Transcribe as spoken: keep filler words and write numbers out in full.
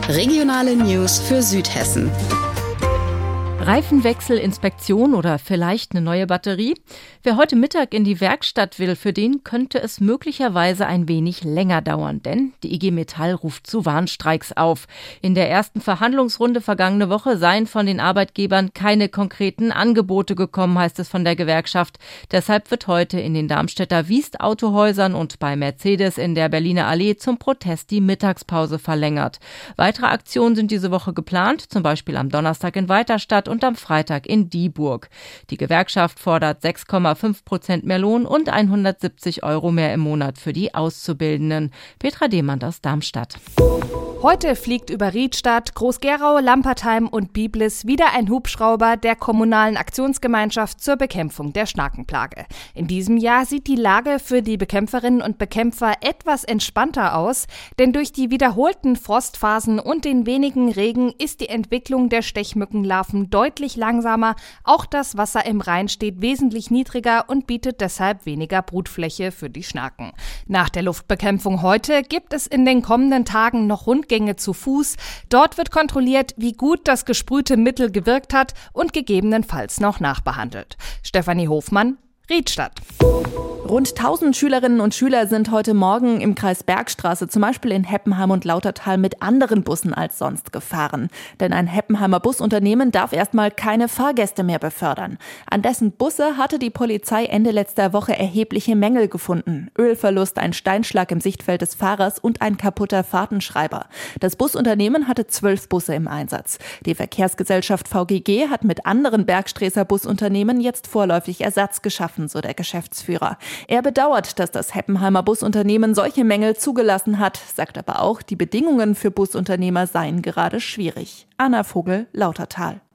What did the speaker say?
Regionale News für Südhessen. Reifenwechsel, Inspektion oder vielleicht eine neue Batterie? Wer heute Mittag in die Werkstatt will, für den könnte es möglicherweise ein wenig länger dauern, denn die I G Metall ruft zu Warnstreiks auf. In der ersten Verhandlungsrunde vergangene Woche seien von den Arbeitgebern keine konkreten Angebote gekommen, heißt es von der Gewerkschaft. Deshalb wird heute in den Darmstädter Wiest-Autohäusern und bei Mercedes in der Berliner Allee zum Protest die Mittagspause verlängert. Weitere Aktionen sind diese Woche geplant, zum Beispiel am Donnerstag in Weiterstadt und am Freitag in Dieburg. Die Gewerkschaft fordert sechs Komma fünf Prozent mehr Lohn und hundertsiebzig Euro mehr im Monat für die Auszubildenden. Petra Demand aus Darmstadt. Heute fliegt über Riedstadt, Groß-Gerau, Lampertheim und Biblis wieder ein Hubschrauber der kommunalen Aktionsgemeinschaft zur Bekämpfung der Schnakenplage. In diesem Jahr sieht die Lage für die Bekämpferinnen und Bekämpfer etwas entspannter aus, denn durch die wiederholten Frostphasen und den wenigen Regen ist die Entwicklung der Stechmückenlarven deutlich langsamer. Auch das Wasser im Rhein steht wesentlich niedriger und bietet deshalb weniger Brutfläche für die Schnaken. Nach der Luftbekämpfung heute gibt es in den kommenden Tagen noch Rundgänge zu Fuß. Dort wird kontrolliert, wie gut das gesprühte Mittel gewirkt hat und gegebenenfalls noch nachbehandelt. Stefanie Hofmann, Riedstadt. Rund tausend Schülerinnen und Schüler sind heute Morgen im Kreis Bergstraße, zum Beispiel in Heppenheim und Lautertal, mit anderen Bussen als sonst gefahren. Denn ein Heppenheimer Busunternehmen darf erstmal keine Fahrgäste mehr befördern. An dessen Busse hatte die Polizei Ende letzter Woche erhebliche Mängel gefunden. Ölverlust, ein Steinschlag im Sichtfeld des Fahrers und ein kaputter Fahrtenschreiber. Das Busunternehmen hatte zwölf Busse im Einsatz. Die Verkehrsgesellschaft V G G hat mit anderen Bergstreßer Busunternehmen jetzt vorläufig Ersatz geschaffen, so der Geschäftsführer. Er bedauert, dass das Heppenheimer Busunternehmen solche Mängel zugelassen hat, sagt aber auch, die Bedingungen für Busunternehmer seien gerade schwierig. Anna Vogel, Lautertal.